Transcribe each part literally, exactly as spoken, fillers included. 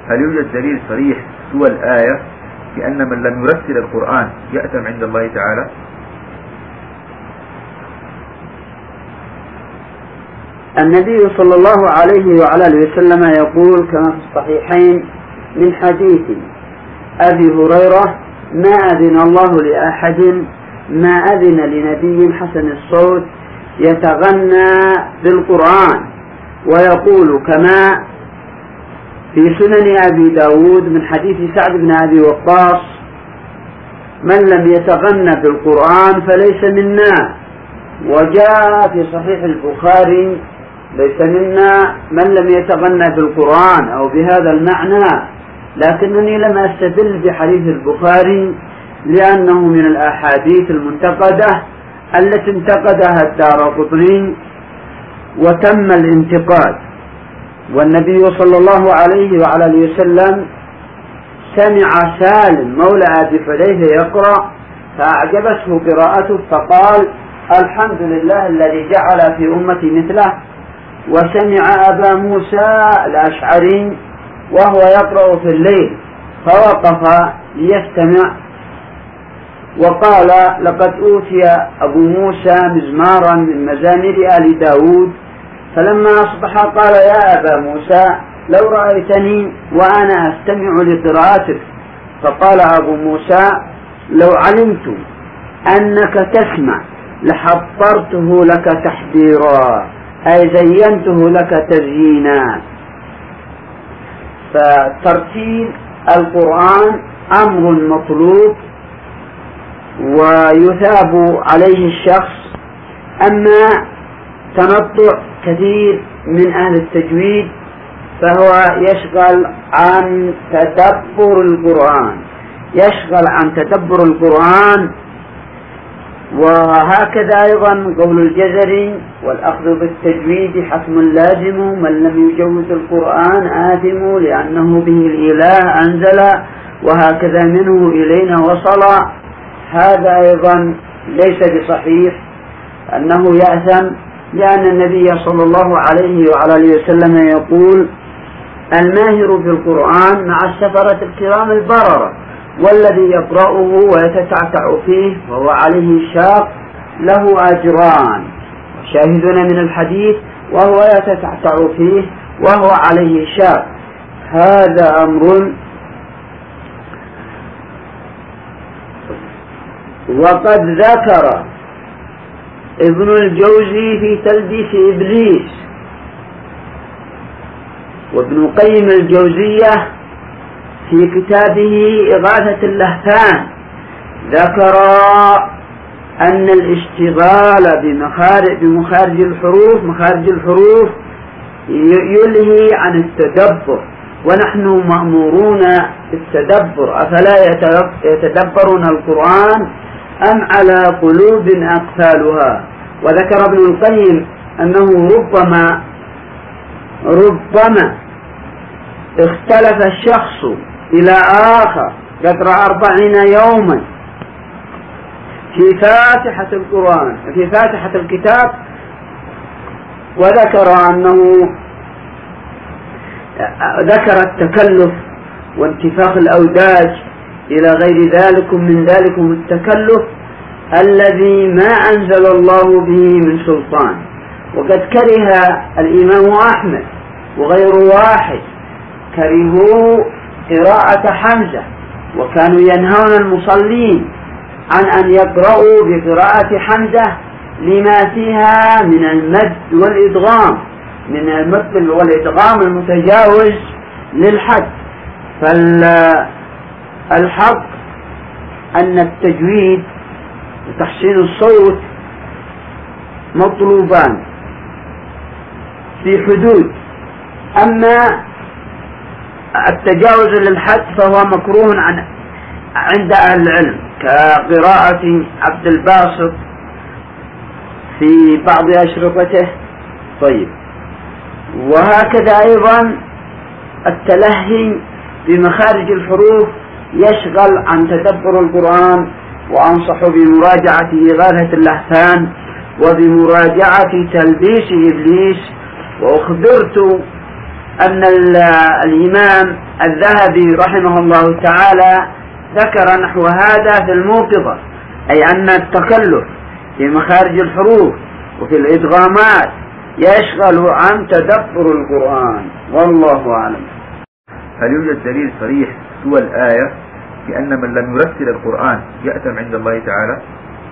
هل يوجد دليل صريح سوى الآية بأن من لم يرتل القرآن يأثم عند الله تعالى؟ النبي صلى الله عليه وعلى اله وسلم يقول كما في الصحيحين من حديث أبي هريرة: ما أذن الله لأحد ما أذن لنبي حسن الصوت يتغنى بالقرآن. ويقول كما في سنن أبي داود من حديث سعد بن أبي وقاص: من لم يتغنى بالقرآن فليس منا. وجاء في صحيح البخاري: ليس منا من لم يتغنى بالقرآن، أو بهذا المعنى. لكنني لم أستدل بحديث البخاري لأنه من الأحاديث المنتقدة التي انتقدها الدارقطني وتم الانتقاد. والنبي صلى الله عليه وعلى اله وسلم سمع سالم مولى أبي حذيفة يقرأ فأعجبته قراءته فقال: الحمد لله الذي جعل في أمتي مثله. وسمع أبا موسى الأشعري وهو يقرأ في الليل فوقف ليستمع وقال: لقد أوتي أبو موسى مزمارا من مزامير آل داود. فلما أصبح قال: يا أبا موسى لو رأيتني وأنا أستمع لقراءتك. فقال أبو موسى: لو علمت أنك تسمع لحضرته لك تحضيرا، أي زينته لك تزيينا. فترتيل القرآن أمر مطلوب ويثاب عليه الشخص. أما تنطع كثير من أهل التجويد فهو يشغل عن تدبر القرآن يشغل عن تدبر القرآن وهكذا أيضا قول الجزري: والأخذ بالتجويد حتم لازم، من لم يجوز القرآن آثم، لأنه به الإله أنزل وهكذا منه إلينا وصل. هذا أيضا ليس بصحيح أنه يأثم، لأن النبي صلى الله عليه وعلى اله وسلم يقول: الماهر بالقرآن مع السفرة الكرام البررة، والذي يقرأه ويتتعتع فيه وهو عليه شاق له أجران. شاهدنا من الحديث: وهو يتتعتع فيه وهو عليه شاق. هذا أمر. وقد ذكر ابن الجوزي في تلبيس إبليس وابن قيم الجوزية في كتابه إغاثة اللهفان ذكر أن الاشتغال بمخارج, بمخارج الحروف مخارج الحروف يلهي عن التدبر، ونحن مأمورون بالتدبر. أفلا يتدبرون القرآن أم على قلوب أقفالها؟ وذكر ابن القيم أنه ربما ربما اختلف الشخص إلى آخر قدر أربعين يوما في فاتحة القرآن في فاتحة الكتاب، وذكر أنه ذكر التكلف وانتفاخ الأوداج إلى غير ذلك من ذلك التكلف الذي ما أنزل الله به من سلطان. وقد كره الإمام أحمد وغير واحد كرهوا قراءة حمزة، وكانوا ينهون المصلين عن أن يقرأوا بقراءة حمزة لما فيها من المد والإدغام من المد والإدغام المتجاوز للحد. فالحق أن التجويد وتحسين الصوت مطلوبان في حدود، أما التجاوز للحد فهو مكروه عن عند أهل العلم، كقراءة عبد الباسط في بعض أشرطته. طيب، وهكذا أيضا التلهي بمخارج الحروف يشغل عن تدبر القرآن. وأنصح بمراجعة إغاثة اللهفان وبمراجعة تلبيس إبليس. وأخبرت أن الإمام الذهبي رحمه الله تعالى ذكر نحو هذا في الموقظة، أي أن التكلف في مخارج الحروف وفي الإدغامات يشغل عن تدبر القرآن، والله أعلم. هل يوجد دليل صريح سوى الآية بأن من لم يرتل القرآن يأثم عند الله تعالى؟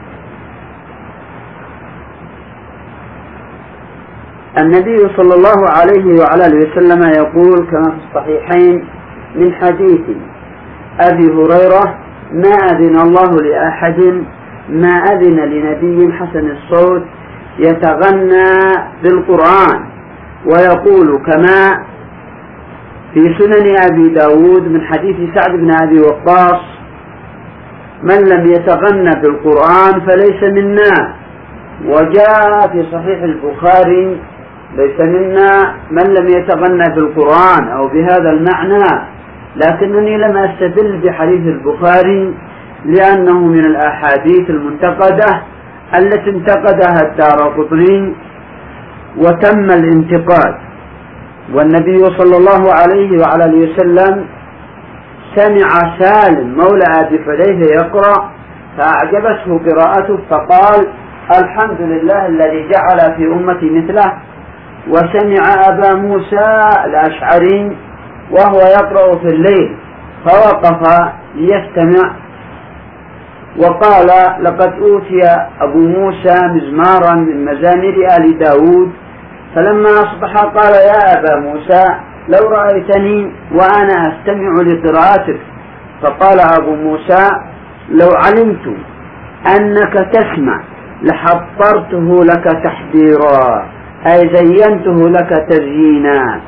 النبي صلى الله عليه وعلى آله وسلم يقول كما في الصحيحين من حديث أبي هريرة: ما أذن الله لأحد ما أذن لنبي حسن الصوت يتغنى بالقرآن. ويقول كما في سنن أبي داود من حديث سعد بن أبي وقاص: من لم يتغنى بالقرآن فليس منا. وجاء في صحيح البخاري: ليس منا من لم يتغنى بالقرآن، أو بهذا المعنى، لكنني لم أستدل بحديث البخاري لأنه من الأحاديث المنتقدة التي انتقدها الدارقطني وتم الانتقاد. والنبي صلى الله عليه وعلى آله وسلم سمع سالم مولى أبي حذيفة يقرأ فأعجبته قراءته فقال: الحمد لله الذي جعل في أمتي مثله. وسمع أبا موسى الأشعري وهو يقرأ في الليل فوقف ليستمع وقال: لقد أوتي أبو موسى مزمارا من مزامير آل داود. فلما أصبح قال: يا أبا موسى لو رأيتني وأنا أستمع لقراءتك. فقال أبو موسى: لو علمت أنك تسمع لحضرته لك تحضيرا، أي زينته لك تزيينا.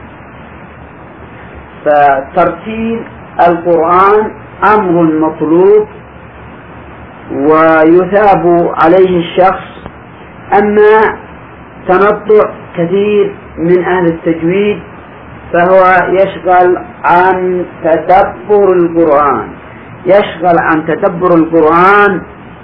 فترتيل القرآن أمر مطلوب ويثاب عليه الشخص. أما تنطع كثير من أهل التجويد فهو يشغل عن تدبر القرآن يشغل عن تدبر القرآن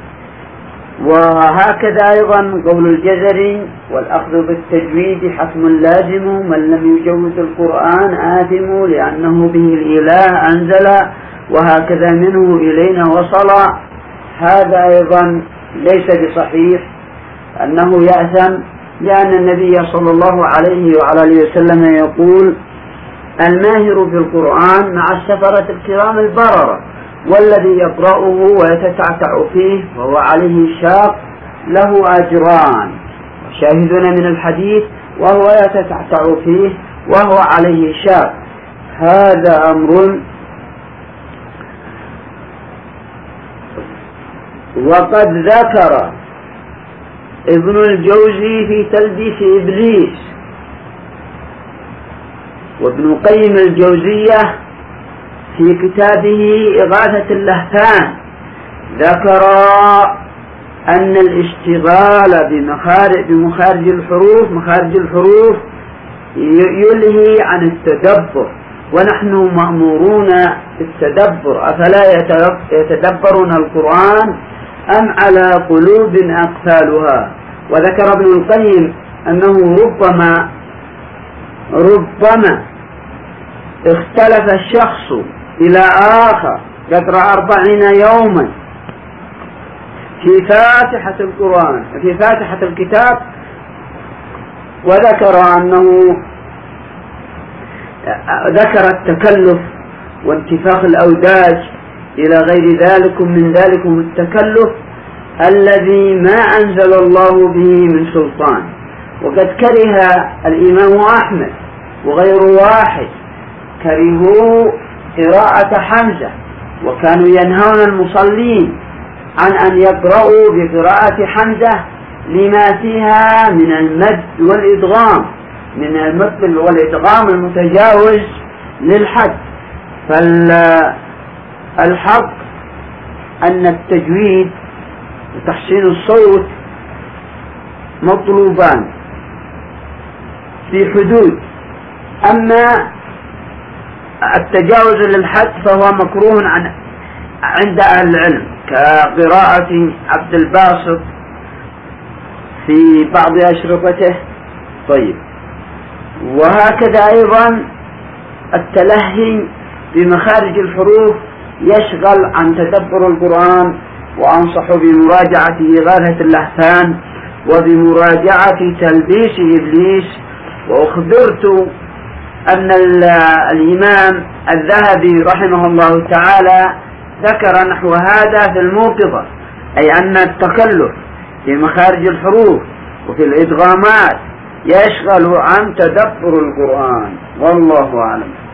وهكذا أيضا قول الجزري: والأخذ بالتجويد حتم لازم، من لم يجوز القرآن آثم لأنه به الإله أنزل، وهكذا منه إلينا وصل. هذا أيضا ليس بصحيح أنه يأثم، لأن النبي صلى الله عليه وعلى آله وسلم يقول: الماهر بالقرآن مع السفرة الكرام البررة، والذي يقرأه ويتتعتع فيه وهو عليه شاق له أجران. وشاهدنا من الحديث: وهو يتتعتع فيه وهو عليه شاق. هذا أمر. وقد ذكر ابن الجوزي في تلبيس إبليس وابن قيم الجوزية في كتابه إغاثة اللهفان ذكر أن الاشتغال بمخارج, بمخارج الحروف مخارج الحروف يلهي عن التدبر، ونحن مأمورون بالتدبر. أفلا يتدبرون القرآن أم على قلوب أقفالها؟ وذكر ابن القيم أنه ربما ربما اختلف الشخص إلى آخر قدر أربعين يوما في فاتحة القرآن في فاتحة الكتاب، وذكر أنه ذكر التكلف وانتفاخ الأوداج إلى غير ذلك من ذلك التكلف الذي ما أنزل الله به من سلطان. وقد كره الإمام أحمد وغير واحد كرهوا قراءة حمزة، وكانوا ينهون المصلين عن أن يقرأوا بقراءة حمزة لما فيها من المد والإدغام من المد والإدغام المتجاوز للحد. فالحق أن التجويد وتحسين الصوت مطلوبان في حدود، أما التجاوز للحد فهو مكروه عن عند أهل العلم كقراءة عبد الباسط في بعض أشرطته. طيب، وهكذا أيضا التلهي بمخارج الحروف يشغل عن تدبر القرآن، وأنصح بمراجعة إغاثة اللهفان وبمراجعة تلبيس إبليس. وأخبرت أن الإمام الذهبي رحمه الله تعالى ذكر نحو هذا في الموقظة، أي أن التكلف في مخارج الحروف وفي الإدغامات يشغل عن تدبر القرآن، والله أعلم.